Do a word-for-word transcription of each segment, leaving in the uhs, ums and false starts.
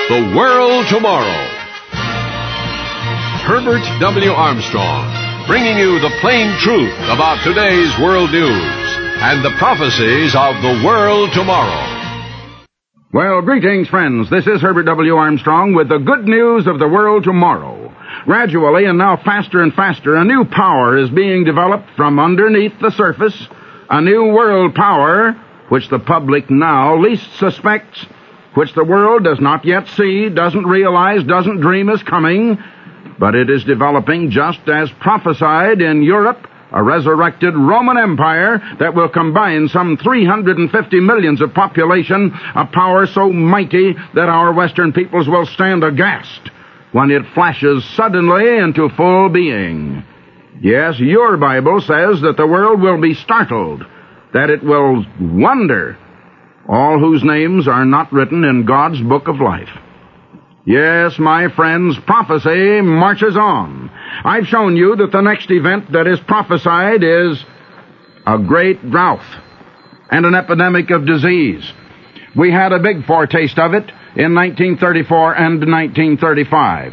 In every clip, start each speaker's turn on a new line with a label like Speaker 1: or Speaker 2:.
Speaker 1: The World Tomorrow. Herbert W. Armstrong, bringing you the plain truth about today's world news and the prophecies of the world tomorrow.
Speaker 2: Well, greetings, friends. This is Herbert W. Armstrong with the good news of the world tomorrow. Gradually, and now faster and faster, a new power is being developed from underneath the surface, a new world power which the public now least suspects, which the world does not yet see, doesn't realize, doesn't dream is coming, but it is developing just as prophesied in Europe, a resurrected Roman Empire that will combine some three hundred fifty millions of population, a power so mighty that our Western peoples will stand aghast when it flashes suddenly into full being. Yes, your Bible says that the world will be startled, that it will wonder, all whose names are not written in God's book of life. Yes, my friends, prophecy marches on. I've shown you that the next event that is prophesied is a great drought and an epidemic of disease. We had a big foretaste of it in nineteen thirty-four and nineteen thirty-five.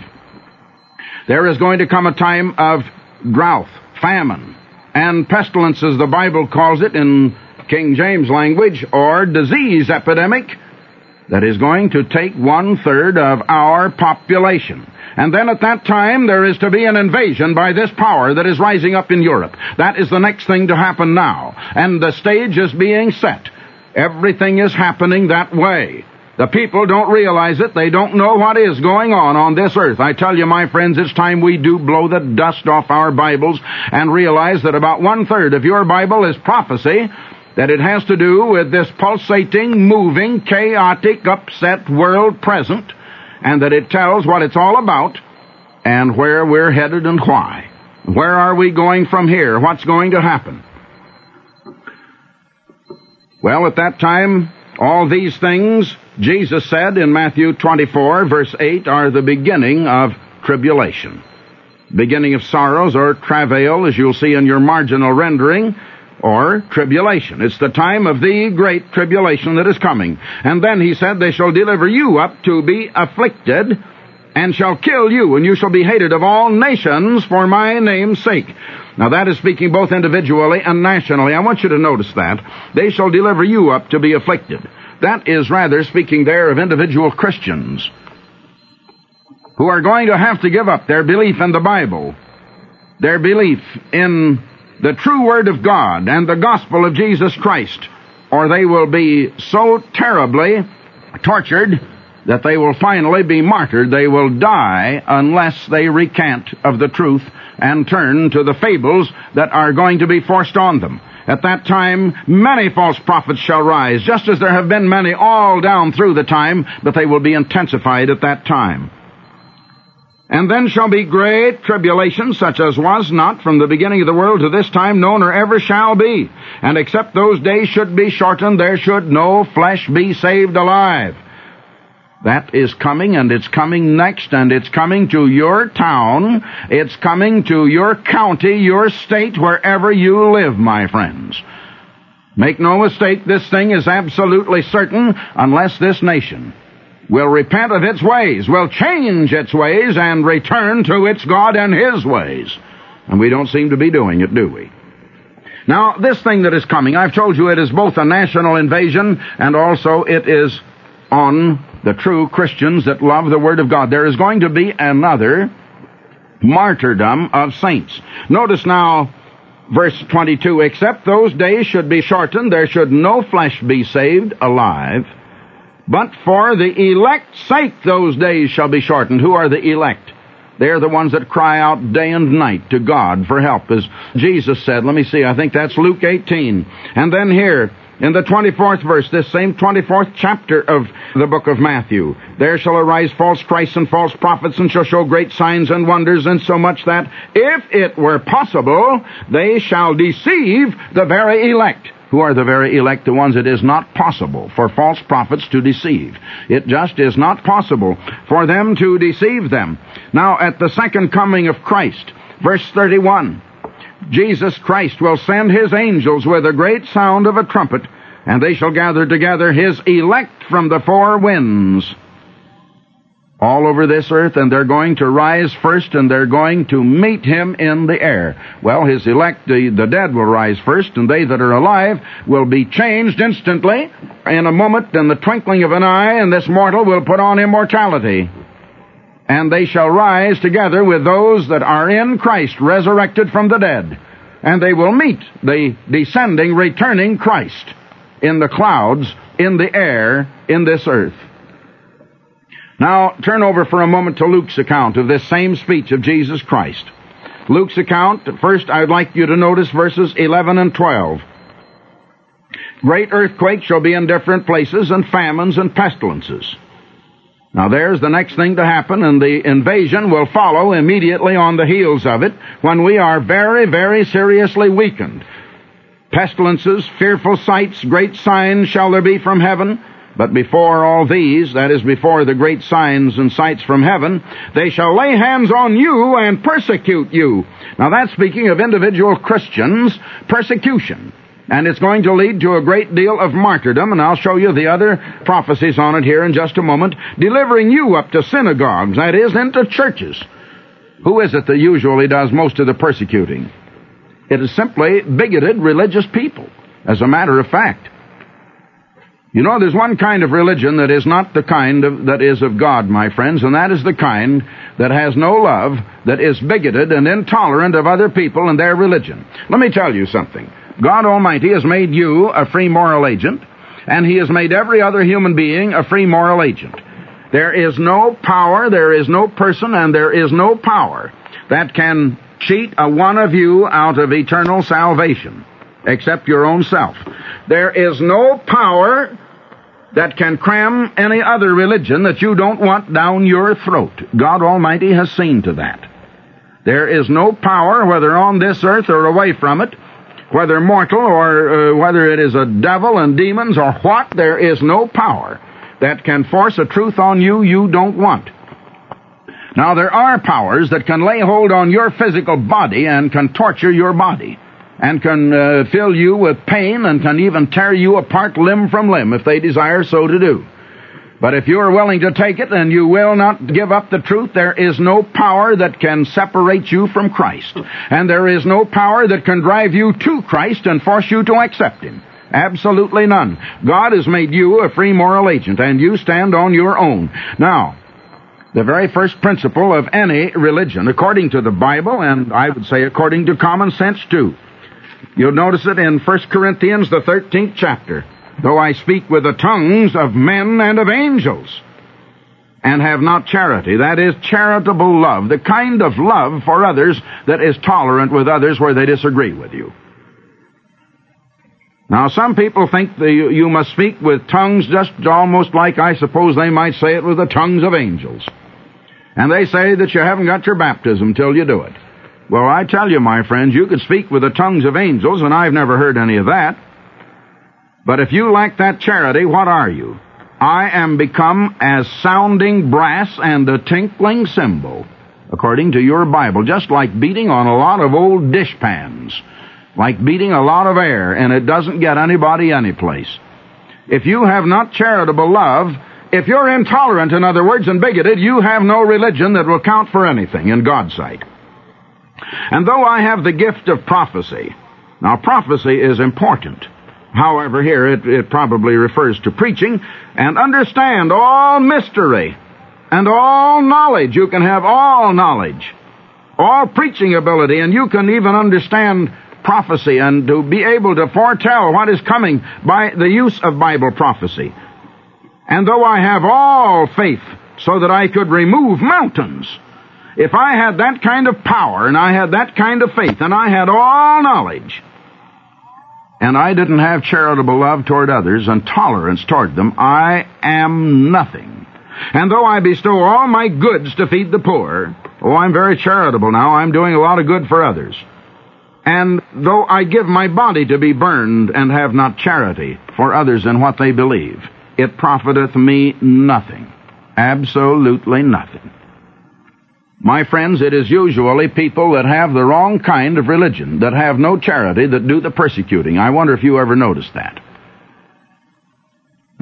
Speaker 2: There is going to come a time of drought, famine, and pestilences, the Bible calls it in King James language, or disease epidemic, that is going to take one-third of our population. And then at that time, there is to be an invasion by this power that is rising up in Europe. That is the next thing to happen now. And the stage is being set. Everything is happening that way. The people don't realize it. They don't know what is going on on this earth. I tell you, my friends, it's time we do blow the dust off our Bibles and realize that about one-third of your Bible is prophecy, that it has to do with this pulsating, moving, chaotic, upset world present, and that it tells what it's all about and where we're headed and why. Where are we going from here? What's going to happen? Well, at that time, all these things, Jesus said in Matthew twenty-four, verse eight, are the beginning of tribulation. Beginning of sorrows, or travail, as you'll see in your marginal rendering, or tribulation. It's the time of the great tribulation that is coming. And then he said, they shall deliver you up to be afflicted, and shall kill you, and you shall be hated of all nations for my name's sake. Now that is speaking both individually and nationally. I want you to notice that. They shall deliver you up to be afflicted. That is rather speaking there of individual Christians who are going to have to give up their belief in the Bible, their belief in the true Word of God and the gospel of Jesus Christ, or they will be so terribly tortured that they will finally be martyred. They will die unless they recant of the truth and turn to the fables that are going to be forced on them. At that time, many false prophets shall rise, just as there have been many all down through the time, but they will be intensified at that time. And then shall be great tribulation, such as was not from the beginning of the world to this time, no, nor ever shall be. And except those days should be shortened, there should no flesh be saved alive. That is coming, and it's coming next, and it's coming to your town, it's coming to your county, your state, wherever you live, my friends. Make no mistake, this thing is absolutely certain, unless this nation will repent of its ways, will change its ways, and return to its God and His ways. And we don't seem to be doing it, do we? Now, this thing that is coming, I've told you it is both a national invasion, and also it is on the true Christians that love the Word of God. There is going to be another martyrdom of saints. Notice now, verse twenty-two, except those days should be shortened, there should no flesh be saved alive, but for the elect's sake those days shall be shortened. Who are the elect? They're the ones that cry out day and night to God for help, as Jesus said. Let me see, I think that's Luke eighteen. And then here, in the twenty-fourth verse, this same twenty-fourth chapter of the book of Matthew, there shall arise false Christs and false prophets, and shall show great signs and wonders, insomuch that, if it were possible, they shall deceive the very elect. Who are the very elect? The ones it is not possible for false prophets to deceive. It just is not possible for them to deceive them. Now, at the second coming of Christ, verse thirty-one, Jesus Christ will send His angels with a great sound of a trumpet, and they shall gather together His elect from the four winds. all over this earth, and they're going to rise first, and they're going to meet him in the air. Well, his elect, the, the dead, will rise first, and they that are alive will be changed instantly, in a moment, in the twinkling of an eye, and this mortal will put on immortality. And they shall rise together with those that are in Christ, resurrected from the dead. And they will meet the descending, returning Christ in the clouds, in the air, in this earth. Now, turn over for a moment to Luke's account of this same speech of Jesus Christ. Luke's account, first I'd like you to notice verses eleven and twelve. Great earthquakes shall be in different places, and famines and pestilences. Now there's the next thing to happen, and the invasion will follow immediately on the heels of it when we are very, very seriously weakened. Pestilences, fearful sights, great signs shall there be from heaven. But before all these, that is, before the great signs and sights from heaven, they shall lay hands on you and persecute you. Now that's speaking of individual Christians' persecution. And it's going to lead to a great deal of martyrdom, and I'll show you the other prophecies on it here in just a moment, delivering you up to synagogues, that is, into churches. Who is it that usually does most of the persecuting? It is simply bigoted religious people, as a matter of fact. You know, there's one kind of religion that is not the kind of, that is of God, my friends, and that is the kind that has no love, that is bigoted and intolerant of other people and their religion. Let me tell you something. God Almighty has made you a free moral agent, and He has made every other human being a free moral agent. There is no power, there is no person, and there is no power that can cheat a one of you out of eternal salvation, except your own self. There is no power that can cram any other religion that you don't want down your throat. God Almighty has seen to that. There is no power, whether on this earth or away from it, whether mortal or uh, whether it is a devil and demons or what, there is no power that can force a truth on you you don't want. Now, there are powers that can lay hold on your physical body and can torture your body, and can uh, fill you with pain, and can even tear you apart limb from limb if they desire so to do. But if you are willing to take it and you will not give up the truth, there is no power that can separate you from Christ. And there is no power that can drive you to Christ and force you to accept Him. Absolutely none. God has made you a free moral agent, and you stand on your own. Now, the very first principle of any religion, according to the Bible, and I would say according to common sense too, you'll notice it in First Corinthians, the thirteenth chapter. Though I speak with the tongues of men and of angels, and have not charity, that is, charitable love, the kind of love for others that is tolerant with others where they disagree with you. Now, some people think that you, you must speak with tongues just almost like, I suppose they might say it, with the tongues of angels. And they say that you haven't got your baptism till you do it. Well, I tell you, my friends, you could speak with the tongues of angels, and I've never heard any of that. But if you lack that charity, what are you? I am become as sounding brass and a tinkling cymbal, according to your Bible, just like beating on a lot of old dishpans, like beating a lot of air, and it doesn't get anybody anyplace. If you have not charitable love, if you're intolerant, in other words, and bigoted, you have no religion that will count for anything in God's sight. And though I have the gift of prophecy, now prophecy is important. However, here it, it probably refers to preaching, and understand all mystery and all knowledge. You can have all knowledge, all preaching ability, and you can even understand prophecy and to be able to foretell what is coming by the use of Bible prophecy. And though I have all faith so that I could remove mountains, if I had that kind of power and I had that kind of faith and I had all knowledge, and I didn't have charitable love toward others and tolerance toward them, I am nothing. And though I bestow all my goods to feed the poor, oh, I'm very charitable now, I'm doing a lot of good for others. And though I give my body to be burned and have not charity for others in what they believe, it profiteth me nothing. Absolutely nothing. My friends, it is usually people that have the wrong kind of religion, that have no charity, that do the persecuting. I wonder if you ever noticed that.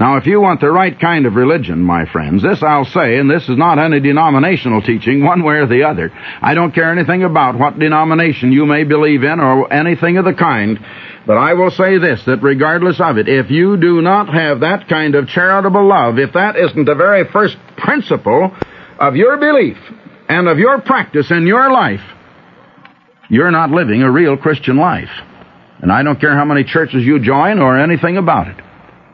Speaker 2: Now, if you want the right kind of religion, my friends, this I'll say, and this is not any denominational teaching, one way or the other. I don't care anything about what denomination you may believe in or anything of the kind, but I will say this, that regardless of it, if you do not have that kind of charitable love, if that isn't the very first principle of your belief and of your practice in your life, you're not living a real Christian life. And I don't care how many churches you join or anything about it.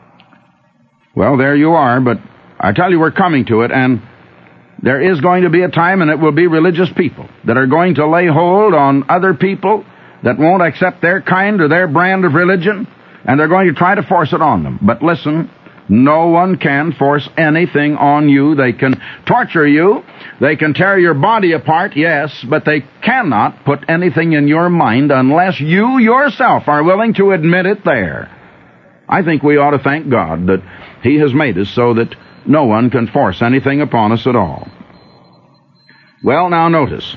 Speaker 2: Well, there you are, but I tell you, we're coming to it, and there is going to be a time, and it will be religious people that are going to lay hold on other people that won't accept their kind or their brand of religion, and they're going to try to force it on them. But listen, no one can force anything on you. They can torture you. They can tear your body apart, yes, but they cannot put anything in your mind unless you yourself are willing to admit it there. I think we ought to thank God that He has made us so that no one can force anything upon us at all. Well, now notice.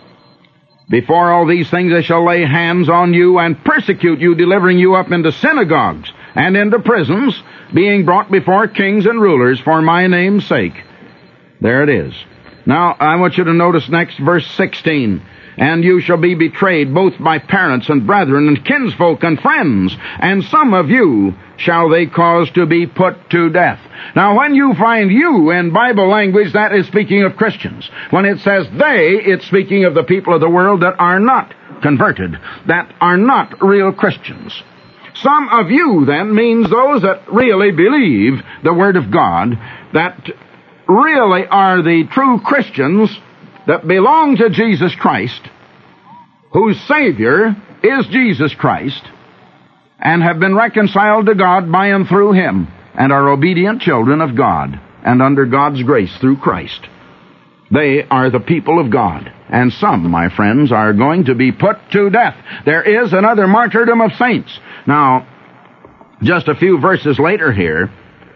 Speaker 2: Before all these things they shall lay hands on you and persecute you, delivering you up into synagogues and into prisons, being brought before kings and rulers for my name's sake. There it is. Now, I want you to notice next verse sixteen. And you shall be betrayed both by parents and brethren and kinsfolk and friends, and some of you shall they cause to be put to death. Now, when you find you in Bible language, that is speaking of Christians. When it says they, it's speaking of the people of the world that are not converted, that are not real Christians. Some of you, then, means those that really believe the Word of God, that really are the true Christians that belong to Jesus Christ, whose Savior is Jesus Christ, and have been reconciled to God by and through Him, and are obedient children of God, and under God's grace through Christ. They are the people of God. And some, my friends, are going to be put to death. There is another martyrdom of saints. Now, just a few verses later here,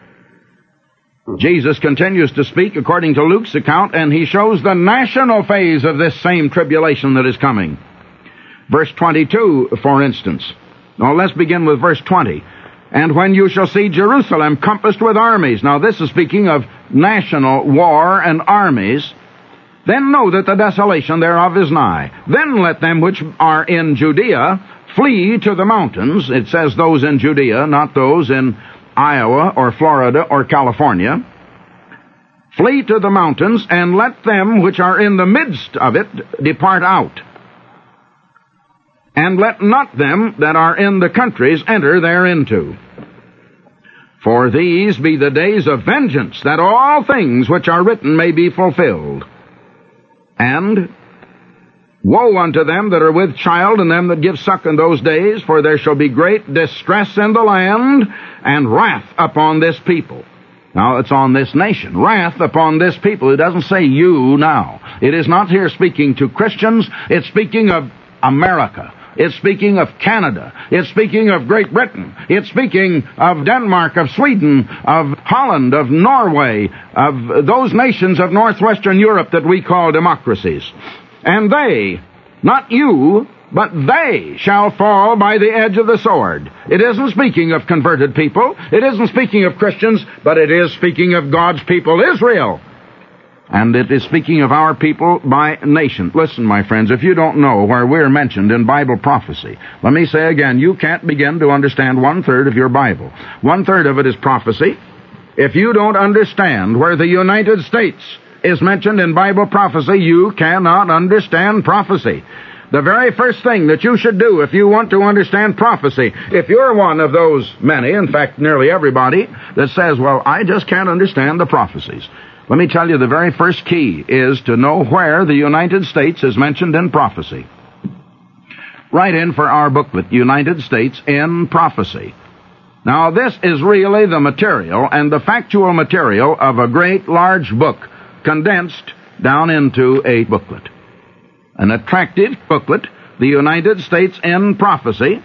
Speaker 2: Jesus continues to speak according to Luke's account, and He shows the national phase of this same tribulation that is coming. Verse twenty-two, for instance. Now, let's begin with verse twenty. And when you shall see Jerusalem compassed with armies. Now, this is speaking of national war and armies. Then know that the desolation thereof is nigh. Then let them which are in Judea flee to the mountains. It says those in Judea, not those in Iowa or Florida or California. Flee to the mountains, and let them which are in the midst of it depart out. And let not them that are in the countries enter thereinto. For these be the days of vengeance, that all things which are written may be fulfilled. And woe unto them that are with child, and them that give suck in those days, for there shall be great distress in the land, and wrath upon this people. Now, it's on this nation. Wrath upon this people. It doesn't say you now. It is not here speaking to Christians. It's speaking of America. It's speaking of Canada. It's speaking of Great Britain. It's speaking of Denmark, of Sweden, of Holland, of Norway, of those nations of northwestern Europe that we call democracies. And they, not you, but they shall fall by the edge of the sword. It isn't speaking of converted people. It isn't speaking of Christians, but it is speaking of God's people, Israel. And it is speaking of our people by nation. Listen, my friends, if you don't know where we're mentioned in Bible prophecy, let me say again, you can't begin to understand one-third of your Bible. One-third of it is prophecy. If you don't understand where the United States is mentioned in Bible prophecy, you cannot understand prophecy. The very first thing that you should do if you want to understand prophecy, if you're one of those many, in fact nearly everybody, that says, well, I just can't understand the prophecies. Let me tell you, the very first key is to know where the United States is mentioned in prophecy. Write in for our booklet, United States in Prophecy. Now, this is really the material and the factual material of a great large book condensed down into a booklet. An attractive booklet, the United States in Prophecy.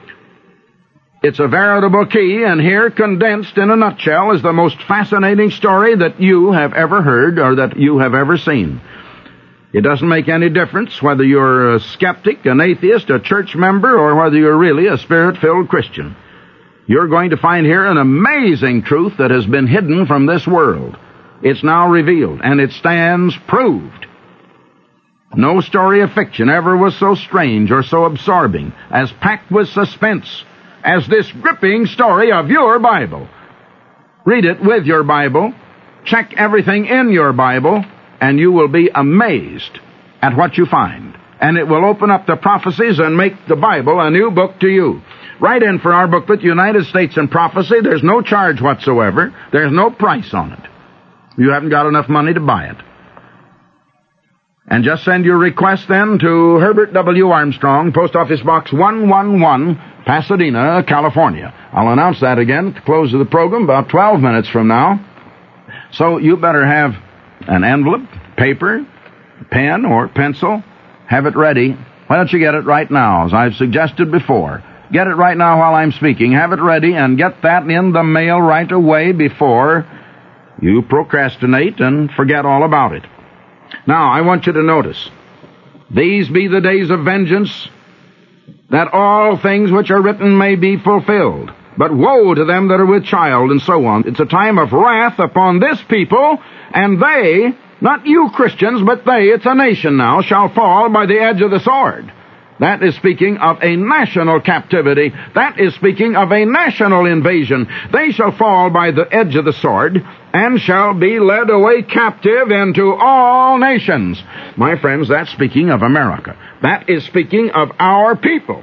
Speaker 2: It's a veritable key, and here, condensed in a nutshell, is the most fascinating story that you have ever heard or that you have ever seen. It doesn't make any difference whether you're a skeptic, an atheist, a church member, or whether you're really a spirit-filled Christian. You're going to find here an amazing truth that has been hidden from this world. It's now revealed, and it stands proved. No story of fiction ever was so strange or so absorbing, as packed with suspense, as this gripping story of your Bible. Read it with your Bible. Check everything in your Bible, and you will be amazed at what you find. And it will open up the prophecies and make the Bible a new book to you. Write in for our booklet, United States in Prophecy. There's no charge whatsoever. There's no price on it. You haven't got enough money to buy it. And just send your request then to Herbert W. Armstrong, Post Office Box one one one, Pasadena, California. I'll announce that again at the close of the program, about twelve minutes from now. So you better have an envelope, paper, pen, or pencil. Have it ready. Why don't you get it right now, as I've suggested before? Get it right now while I'm speaking. Have it ready and get that in the mail right away before you procrastinate and forget all about it. Now, I want you to notice, these be the days of vengeance, that all things which are written may be fulfilled. But woe to them that are with child, and so on. It's a time of wrath upon this people, and they, not you Christians, but they, it's a nation now, shall fall by the edge of the sword. That is speaking of a national captivity. That is speaking of a national invasion. They shall fall by the edge of the sword, and shall be led away captive into all nations. My friends, that's speaking of America. That is speaking of our people.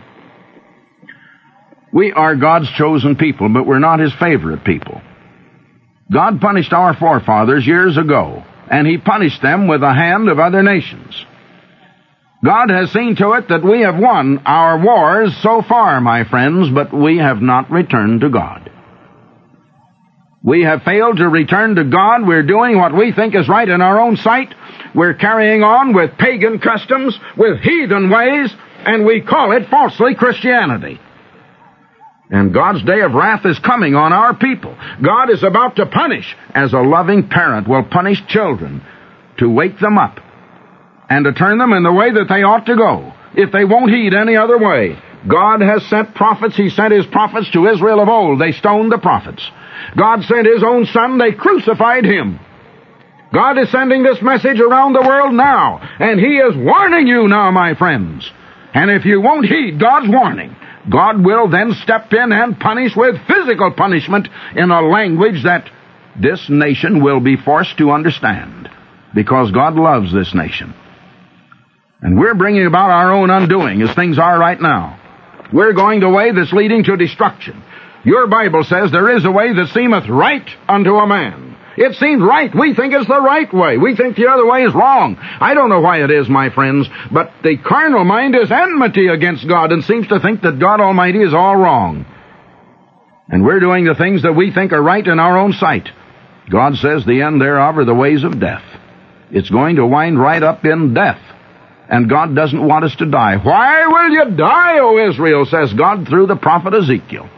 Speaker 2: We are God's chosen people, but we're not His favorite people. God punished our forefathers years ago, and He punished them with the hand of other nations. God has seen to it that we have won our wars so far, my friends, but we have not returned to God. We have failed to return to God. We're doing what we think is right in our own sight. We're carrying on with pagan customs, with heathen ways, and we call it falsely Christianity. And God's day of wrath is coming on our people. God is about to punish, as a loving parent will punish children, to wake them up and to turn them in the way that they ought to go, if they won't heed any other way. God has sent prophets. He sent His prophets to Israel of old. They stoned the prophets. God sent His own Son. They crucified Him. God is sending this message around the world now, and He is warning you now, my friends. And if you won't heed God's warning, God will then step in and punish with physical punishment in a language that this nation will be forced to understand, because God loves this nation. And we're bringing about our own undoing as things are right now. We're going the way that's leading to destruction. Your Bible says there is a way that seemeth right unto a man. It seems right. We think it's the right way. We think the other way is wrong. I don't know why it is, my friends, but the carnal mind is enmity against God and seems to think that God Almighty is all wrong. And we're doing the things that we think are right in our own sight. God says the end thereof are the ways of death. It's going to wind right up in death. And God doesn't want us to die. Why will you die, O Israel, says God through the prophet Ezekiel.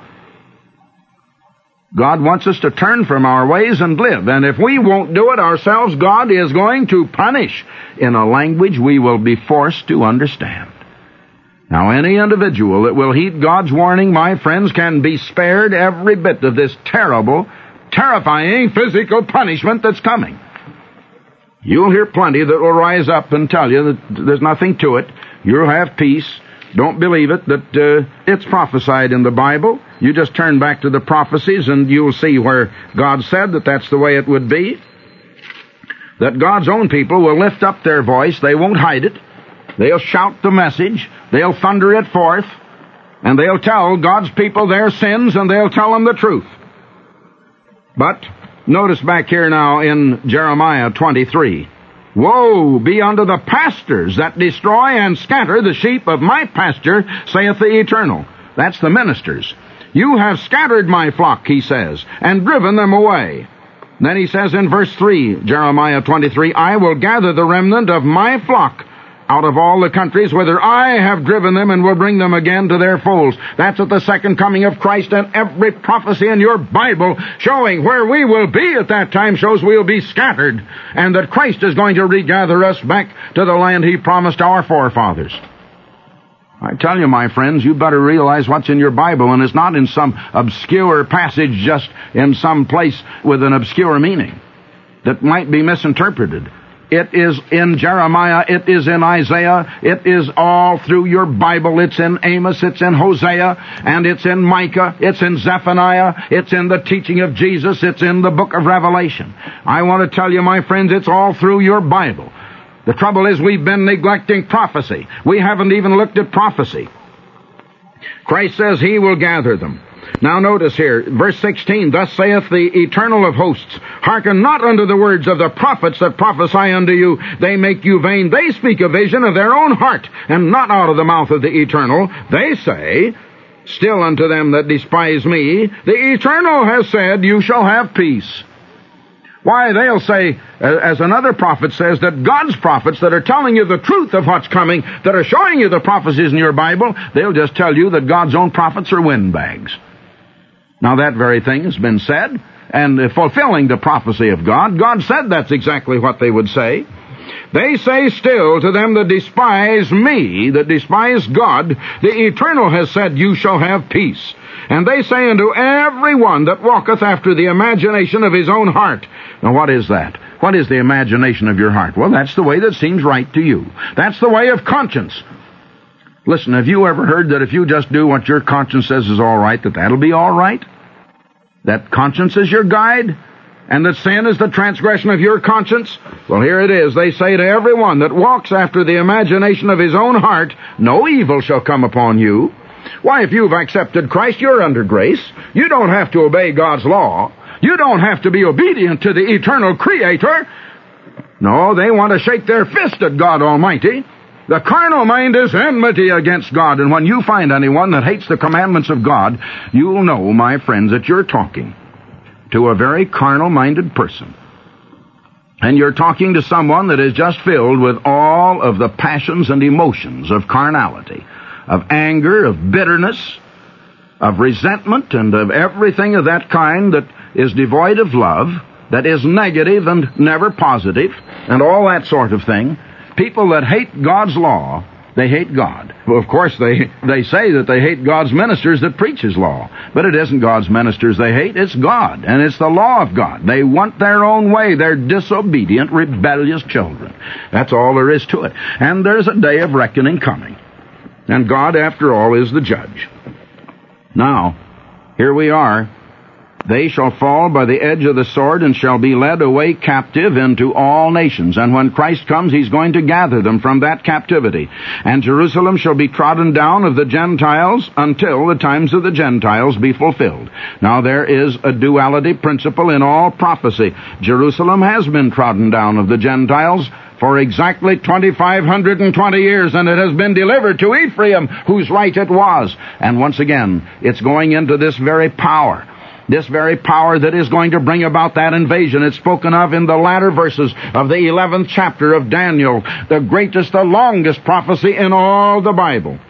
Speaker 2: God wants us to turn from our ways and live. And if we won't do it ourselves, God is going to punish in a language we will be forced to understand. Now, any individual that will heed God's warning, my friends, can be spared every bit of this terrible, terrifying physical punishment that's coming. You'll hear plenty that will rise up and tell you that there's nothing to it. You'll have peace. Don't believe it, that uh, it's prophesied in the Bible. You just turn back to the prophecies and you'll see where God said that that's the way it would be. That God's own people will lift up their voice. They won't hide it. They'll shout the message. They'll thunder it forth. And they'll tell God's people their sins, and they'll tell them the truth. But notice back here now in Jeremiah twenty-three. Woe be unto the pastors that destroy and scatter the sheep of my pasture, saith the Eternal. That's the ministers. You have scattered my flock, he says, and driven them away. Then he says in verse three, Jeremiah twenty-three, I will gather the remnant of my flock out of all the countries whither I have driven them, and will bring them again to their folds. That's at the second coming of Christ, and every prophecy in your Bible showing where we will be at that time shows we'll be scattered, and that Christ is going to regather us back to the land He promised our forefathers. I tell you, my friends, you better realize what's in your Bible, and it's not in some obscure passage just in some place with an obscure meaning that might be misinterpreted. It is in Jeremiah, it is in Isaiah, it is all through your Bible. It's in Amos, it's in Hosea, and it's in Micah, it's in Zephaniah, it's in the teaching of Jesus, it's in the book of Revelation. I want to tell you, my friends, it's all through your Bible. The trouble is we've been neglecting prophecy. We haven't even looked at prophecy. Christ says He will gather them. Now notice here, verse sixteen, thus saith the Eternal of hosts, hearken not unto the words of the prophets that prophesy unto you. They make you vain. They speak a vision of their own heart, and not out of the mouth of the Eternal. They say, still unto them that despise me, the Eternal has said, you shall have peace. Why, they'll say, as another prophet says, that God's prophets that are telling you the truth of what's coming, that are showing you the prophecies in your Bible, they'll just tell you that God's own prophets are windbags. Now that very thing has been said, and fulfilling the prophecy of God, God said that's exactly what they would say. They say still to them that despise me, that despise God, the Eternal has said, you shall have peace. And they say unto every one that walketh after the imagination of his own heart. Now what is that? What is the imagination of your heart? Well, that's the way that seems right to you. That's the way of conscience. Listen, have you ever heard that if you just do what your conscience says is all right, that that'll be all right? That conscience is your guide? And that sin is the transgression of your conscience? Well, here it is. They say to every one that walks after the imagination of his own heart, no evil shall come upon you. Why, if you've accepted Christ, you're under grace. You don't have to obey God's law. You don't have to be obedient to the eternal Creator. No, they want to shake their fist at God Almighty. The carnal mind is enmity against God, and when you find anyone that hates the commandments of God, you'll know, my friends, that you're talking to a very carnal-minded person. And you're talking to someone that is just filled with all of the passions and emotions of carnality, of anger, of bitterness, of resentment, and of everything of that kind that is devoid of love, that is negative and never positive, and all that sort of thing. People that hate God's law, they hate God. Well, of course, they, they say that they hate God's ministers that preach His law. But it isn't God's ministers they hate, it's God, and it's the law of God. They want their own way. They're disobedient, rebellious children. That's all there is to it. And there's a day of reckoning coming. And God, after all, is the judge. Now, here we are. They shall fall by the edge of the sword and shall be led away captive into all nations. And when Christ comes, He's going to gather them from that captivity. And Jerusalem shall be trodden down of the Gentiles until the times of the Gentiles be fulfilled. Now there is a duality principle in all prophecy. Jerusalem has been trodden down of the Gentiles for exactly twenty-five hundred twenty years, and it has been delivered to Ephraim, whose right it was. And once again, it's going into this very power. This very power that is going to bring about that invasion. It's spoken of in the latter verses of the eleventh chapter of Daniel, the greatest, the longest prophecy in all the Bible.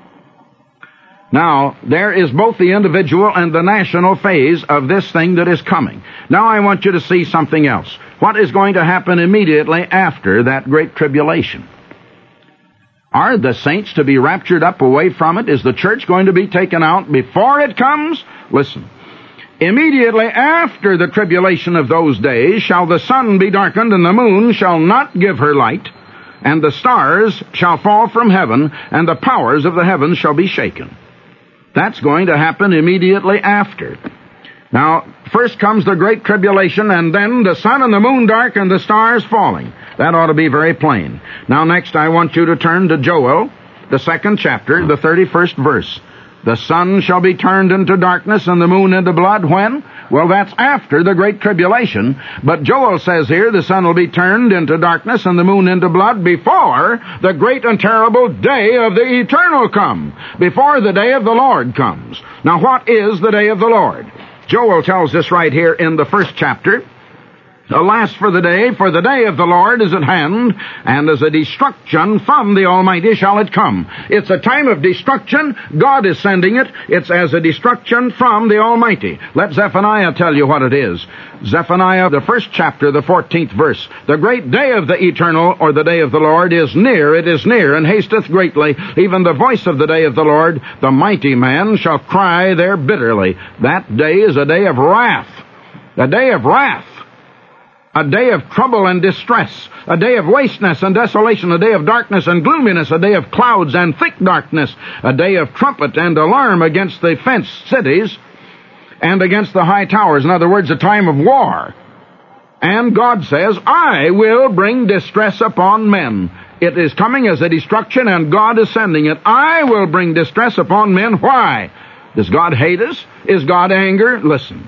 Speaker 2: Now, there is both the individual and the national phase of this thing that is coming. Now I want you to see something else. What is going to happen immediately after that great tribulation? Are the saints to be raptured up away from it? Is the church going to be taken out before it comes? Listen. Immediately after the tribulation of those days shall the sun be darkened, and the moon shall not give her light, and the stars shall fall from heaven, and the powers of the heavens shall be shaken. That's going to happen immediately after. Now, first comes the great tribulation, and then the sun and the moon dark and the stars falling. That ought to be very plain. Now, next I want you to turn to Joel, the second chapter, the thirty-first verse. The sun shall be turned into darkness and the moon into blood. When? Well, that's after the great tribulation. But Joel says here the sun will be turned into darkness and the moon into blood before the great and terrible day of the eternal come. Before the day of the Lord comes. Now, what is the day of the Lord? Joel tells us right here in the first chapter Alas for the day, for the day of the Lord is at hand, and as a destruction from the Almighty shall it come. It's a time of destruction. God is sending it. It's as a destruction from the Almighty. Let Zephaniah tell you what it is. Zephaniah, the first chapter, the fourteenth verse. The great day of the eternal, or the day of the Lord, is near. It is near, and hasteth greatly. Even the voice of the day of the Lord, the mighty man, shall cry there bitterly. That day is a day of wrath. A day of wrath. A day of trouble and distress, a day of wasteness and desolation, a day of darkness and gloominess, a day of clouds and thick darkness, a day of trumpet and alarm against the fenced cities and against the high towers. In other words, a time of war. And God says, I will bring distress upon men. It is coming as a destruction, and God is sending it. I will bring distress upon men. Why? Does God hate us? Is God angry? Listen.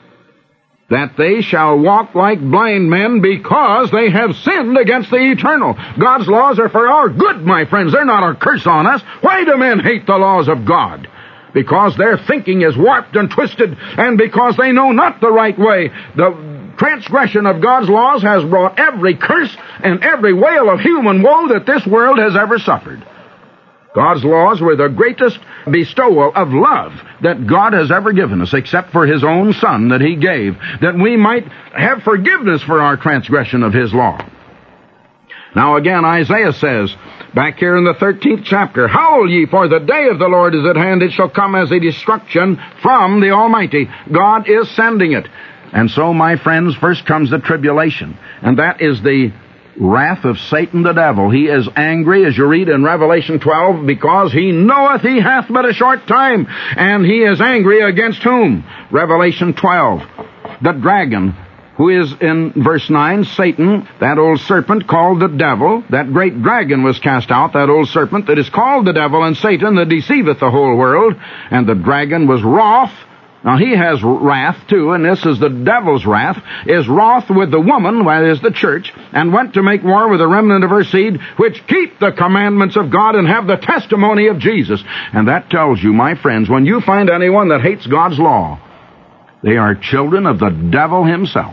Speaker 2: That they shall walk like blind men because they have sinned against the eternal. God's laws are for our good, my friends. They're not a curse on us. Why do men hate the laws of God? Because their thinking is warped and twisted, and because they know not the right way. The transgression of God's laws has brought every curse and every wail of human woe that this world has ever suffered. God's laws were the greatest bestowal of love that God has ever given us, except for His own Son that He gave, that we might have forgiveness for our transgression of His law. Now again, Isaiah says, back here in the thirteenth chapter, Howl ye, for the day of the Lord is at hand. It shall come as a destruction from the Almighty. God is sending it. And so, my friends, first comes the tribulation, and that is the wrath of Satan the devil. He is angry, as you read in Revelation twelve, because he knoweth he hath but a short time. And he is angry against whom? Revelation twelve. The dragon, who is in verse nine, Satan, that old serpent called the devil. That great dragon was cast out, that old serpent that is called the devil and Satan, that deceiveth the whole world. And the dragon was wroth. Now, he has wrath, too, and this is the devil's wrath, is wroth with the woman, that is the church, and went to make war with the remnant of her seed, which keep the commandments of God and have the testimony of Jesus. And that tells you, my friends, when you find anyone that hates God's law, they are children of the devil himself.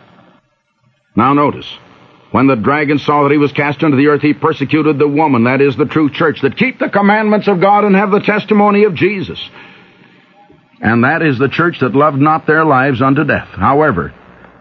Speaker 2: Now, notice, when the dragon saw that he was cast into the earth, he persecuted the woman, that is the true church, that keep the commandments of God and have the testimony of Jesus. And that is the church that loved not their lives unto death. However,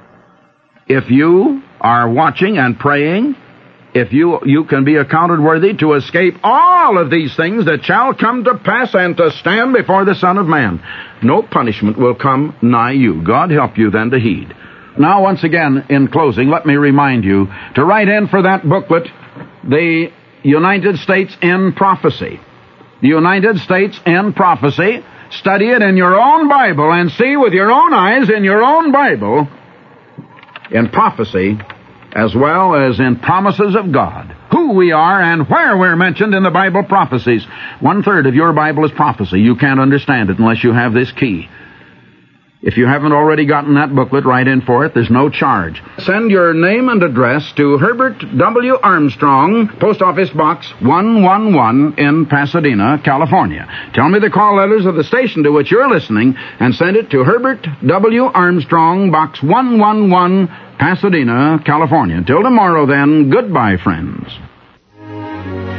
Speaker 2: if you are watching and praying, if you you can be accounted worthy to escape all of these things that shall come to pass and to stand before the Son of Man, no punishment will come nigh you. God help you then to heed. Now, once again, in closing, let me remind you to write in for that booklet, The United States in Prophecy. The United States in Prophecy. Study it in your own Bible and see with your own eyes in your own Bible, in prophecy as well as in promises of God, who we are and where we're mentioned in the Bible prophecies. One-third of your Bible is prophecy. You can't understand it unless you have this key. If you haven't already gotten that booklet, write in for it. There's no charge. Send your name and address to Herbert W. Armstrong, Post Office Box one one one in Pasadena, California. Tell me the call letters of the station to which you're listening, and send it to Herbert W. Armstrong, Box one one one, Pasadena, California. Until tomorrow, then, goodbye, friends.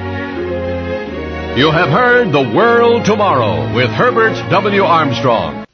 Speaker 1: You have heard The World Tomorrow with Herbert W. Armstrong.